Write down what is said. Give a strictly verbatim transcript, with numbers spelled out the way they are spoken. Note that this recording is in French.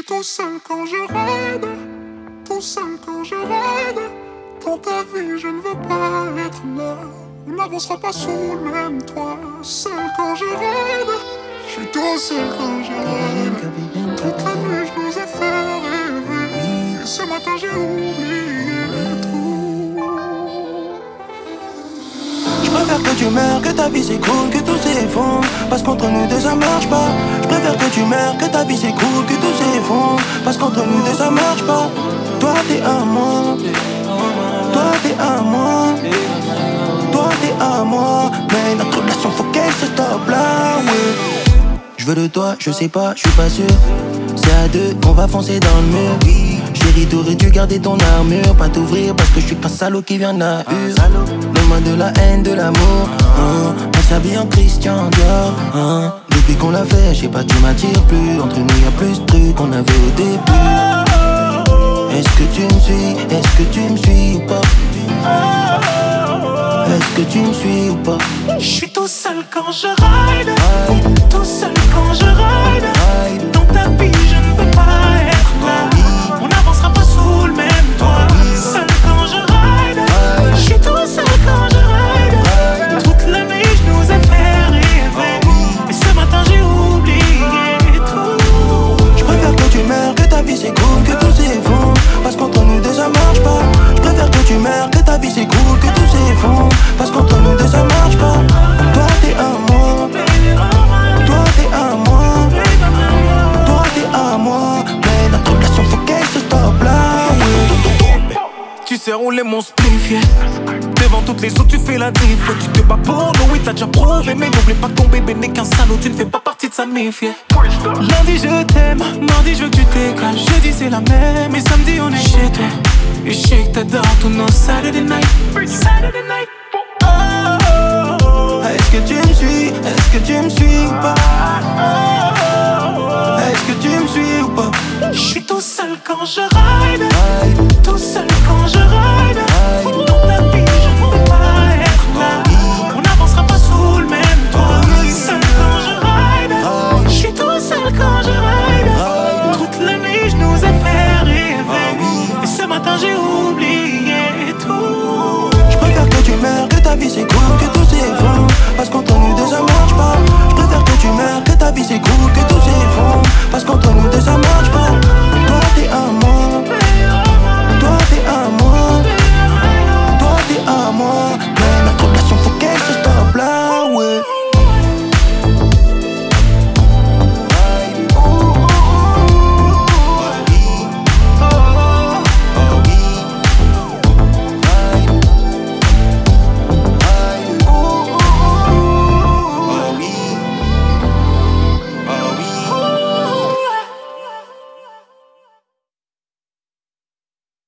tout seul quand je ride, tout seul quand je ride. Dans ta vie, je ne veux pas être là. On n'avancera pas sous le même toit. Seul quand je ride, je suis tout seul quand je ride. Toute la nuit, je nous ai fait rêver. Et ce matin, j'ai oublié tout. Je préfère que tu meurs, que ta vie s'écroule, que tout s'effondre. Parce qu'entre nous deux ça marche pas. Je préfère que tu meurs, que ta vie s'écroule, que tout s'effondre. Parce qu'entre nous deux ça marche pas. Toi t'es à moi, toi t'es à moi, toi t'es à moi. Mais notre relation faut qu'elle se stoppe là, oui. Je veux de toi, je sais pas, je suis pas sûr. C'est à deux qu'on va foncer dans le mur. Chérie, t'aurais dû garder ton armure, pas t'ouvrir parce que je suis pas salaud qui vient de la hure. Donne-moi de la haine, de l'amour, hein. On s'habille en Christian Dior, hein. Depuis qu'on l'a fait, je sais pas, tu m'attires plus. Entre nous y'a plus de trucs qu'on avait au début. Est-ce que tu me suis, est-ce que tu me suis ou pas? Est-ce que tu me suis ou pas? Je suis tout seul quand je ride, tout seul quand je ride. Dans ta vie je ne veux pas être là. On n'avancera pas sous le même toit. Seul quand je ride, je suis tout seul quand je ride. Toute la nuit je nous ai fait rêver. Et ce matin j'ai oublié tout. Je préfère que tu meurs, que ta vie s'écoule, que tout s'effondre. Parce qu'entre nous deux ça marche pas. Je préfère que tu meurs, que ta vie s'écoule, que tout s'effondre. Parce qu'entre nous deux ça marche pas. Toi t'es à moi, toi t'es à moi, toi t'es à moi. Mais notre relation faut qu'elle se stoppe là, oui. Tu sais rouler mon spliff, yeah. Devant toutes les autres tu fais la diff. Tu te bats pour nous, oui t'as déjà prouvé. Mais n'oublie pas que ton bébé n'est qu'un salaud. Tu ne fais pas partie de sa mif, yeah. Lundi je t'aime, mardi je veux que tu décales. Jeudi c'est la même, et samedi on est chez toi. Et je sais que t'adores tous nos Saturday night, Saturday night. Oh, oh, oh. Est-ce que tu me suis, est-ce que tu me suis ou pas? Est-ce que tu me suis ou pas? Je suis tout seul quand je ride,